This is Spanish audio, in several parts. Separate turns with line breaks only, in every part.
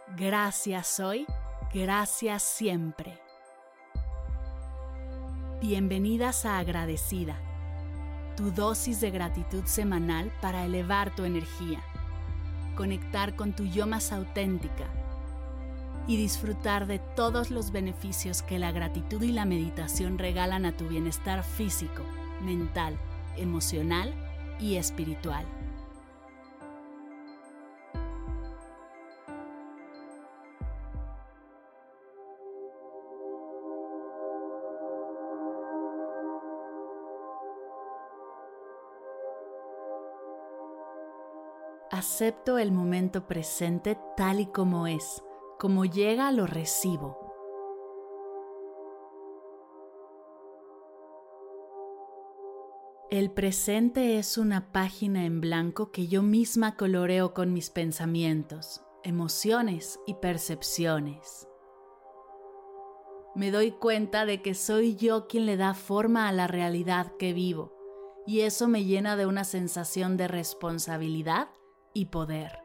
Gracias hoy, gracias siempre. Bienvenidas a Agradecida, tu dosis de gratitud semanal para elevar tu energía, conectar con tu yo más auténtica y disfrutar de todos los beneficios que la gratitud y la meditación regalan a tu bienestar físico, mental, emocional y espiritual. Acepto el momento presente tal y como es, como llega lo recibo. El presente es una página en blanco que yo misma coloreo con mis pensamientos, emociones y percepciones. Me doy cuenta de que soy yo quien le da forma a la realidad que vivo, y eso me llena de una sensación de responsabilidad y poder.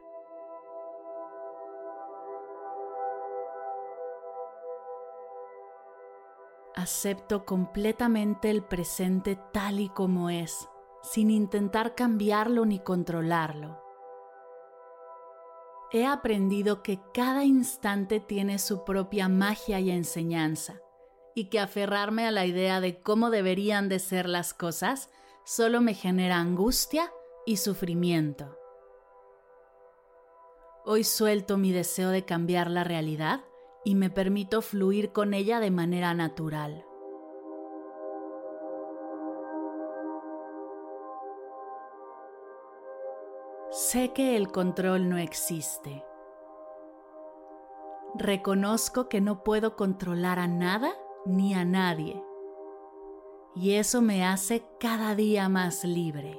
Acepto completamente el presente tal y como es, sin intentar cambiarlo ni controlarlo. He aprendido que cada instante tiene su propia magia y enseñanza, y que aferrarme a la idea de cómo deberían de ser las cosas solo me genera angustia y sufrimiento. Hoy suelto mi deseo de cambiar la realidad y me permito fluir con ella de manera natural. Sé que el control no existe. Reconozco que no puedo controlar a nada ni a nadie, y eso me hace cada día más libre.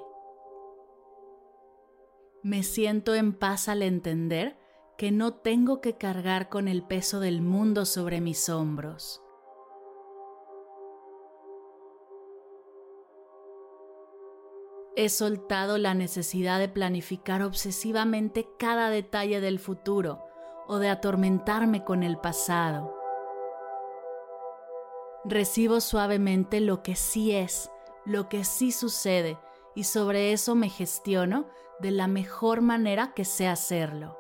Me siento en paz al entender que no tengo que cargar con el peso del mundo sobre mis hombros. He soltado la necesidad de planificar obsesivamente cada detalle del futuro o de atormentarme con el pasado. Recibo suavemente lo que sí es, lo que sí sucede, y sobre eso me gestiono de la mejor manera que sé hacerlo.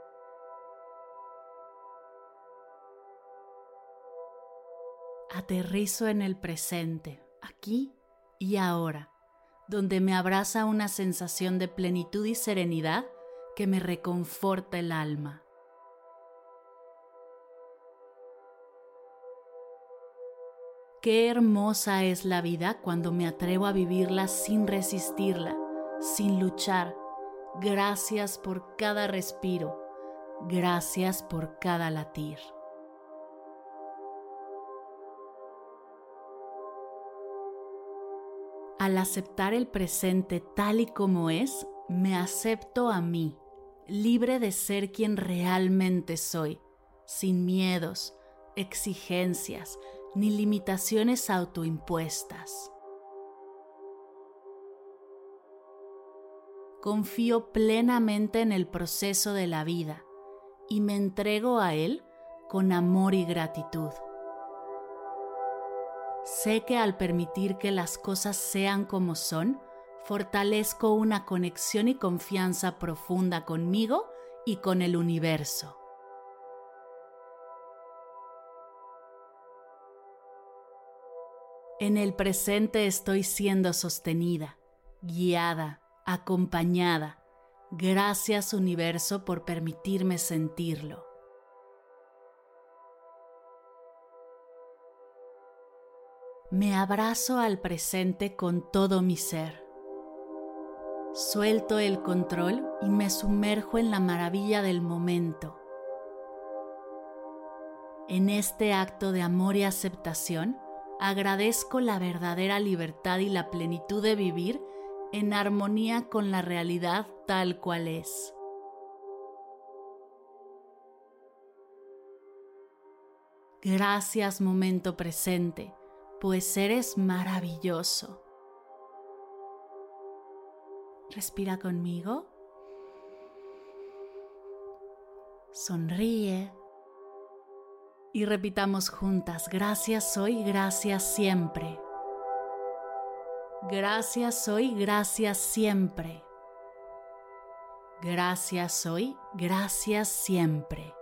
Aterrizo en el presente, aquí y ahora, donde me abraza una sensación de plenitud y serenidad que me reconforta el alma. Qué hermosa es la vida cuando me atrevo a vivirla sin resistirla, sin luchar. Gracias por cada respiro, gracias por cada latir. Al aceptar el presente tal y como es, me acepto a mí, libre de ser quien realmente soy, sin miedos, exigencias, ni limitaciones autoimpuestas. Confío plenamente en el proceso de la vida y me entrego a él con amor y gratitud. Sé que al permitir que las cosas sean como son, fortalezco una conexión y confianza profunda conmigo y con el universo. En el presente estoy siendo sostenida, guiada, acompañada. Gracias, universo, por permitirme sentirlo. Me abrazo al presente con todo mi ser. Suelto el control y me sumerjo en la maravilla del momento. En este acto de amor y aceptación, agradezco la verdadera libertad y la plenitud de vivir en armonía con la realidad tal cual es. Gracias, momento presente, pues eres maravilloso. Respira conmigo. Sonríe y repitamos juntas: gracias hoy, gracias siempre. Gracias hoy, gracias siempre. Gracias hoy, gracias siempre.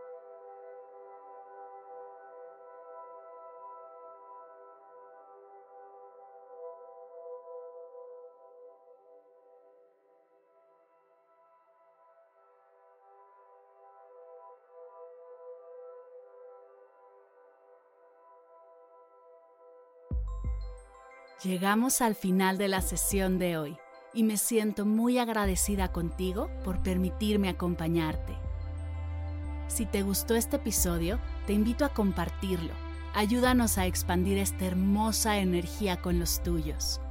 Llegamos al final de la sesión de hoy y me siento muy agradecida contigo por permitirme acompañarte. Si te gustó este episodio, te invito a compartirlo. Ayúdanos a expandir esta hermosa energía con los tuyos.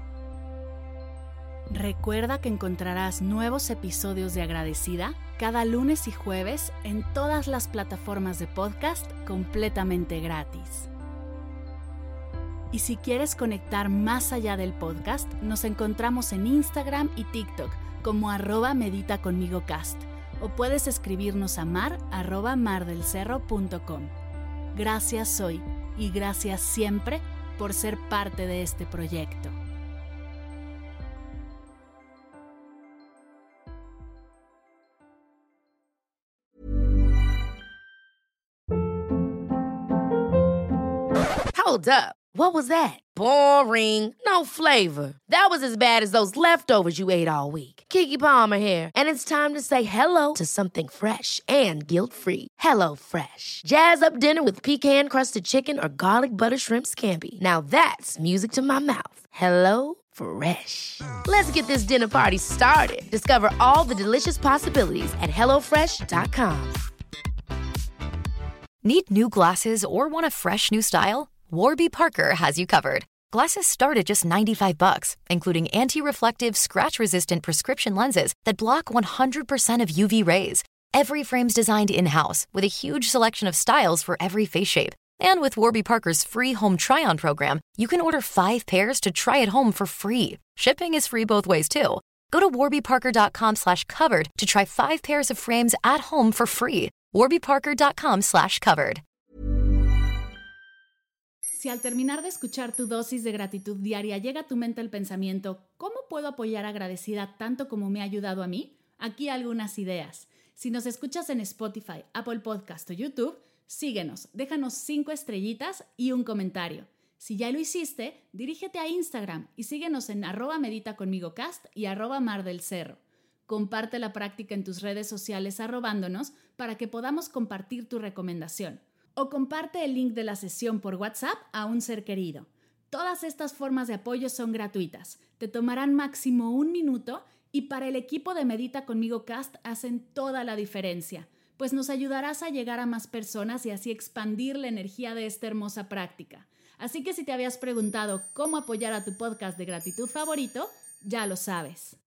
Recuerda que encontrarás nuevos episodios de Agradecida cada lunes y jueves en todas las plataformas de podcast completamente gratis. Y si quieres conectar más allá del podcast, nos encontramos en Instagram y TikTok como @meditaconmigocast o puedes escribirnos a mar@mardelcerro.com. Gracias hoy y gracias siempre por ser parte de este proyecto.
Hold up. What was that? Boring. No flavor. That was as bad as those leftovers you ate all week. Keke Palmer here, and it's time to say hello to something fresh and guilt-free. Hello Fresh. Jazz up dinner with pecan-crusted chicken or garlic butter shrimp scampi. Now that's music to my mouth. Hello Fresh. Let's get this dinner party started. Discover all the delicious possibilities at hellofresh.com.
Need new glasses or want a fresh new style? Warby Parker has you covered. Glasses start at just $95, including anti-reflective, scratch-resistant prescription lenses that block 100% of UV rays. Every frame's designed in-house with a huge selection of styles for every face shape. And with Warby Parker's free home try-on program, you can order 5 pairs to try at home for free. Shipping is free both ways, too. Go to warbyparker.com/covered to try 5 pairs of frames at home for free. warbyparker.com/covered.
Si al terminar de escuchar tu dosis de gratitud diaria llega a tu mente el pensamiento: ¿cómo puedo apoyar Agradecida tanto como me ha ayudado a mí? Aquí algunas ideas. Si nos escuchas en Spotify, Apple Podcast o YouTube, síguenos, déjanos 5 estrellitas y un comentario. Si ya lo hiciste, dirígete a Instagram y síguenos en @meditaconmigocast y @mardelcerro. Comparte la práctica en tus redes sociales arrobándonos para que podamos compartir tu recomendación. O comparte el link de la sesión por WhatsApp a un ser querido. Todas estas formas de apoyo son gratuitas. Te tomarán máximo 1 minuto y para el equipo de Medita Conmigo Cast hacen toda la diferencia, pues nos ayudarás a llegar a más personas y así expandir la energía de esta hermosa práctica. Así que si te habías preguntado cómo apoyar a tu podcast de gratitud favorito, ya lo sabes.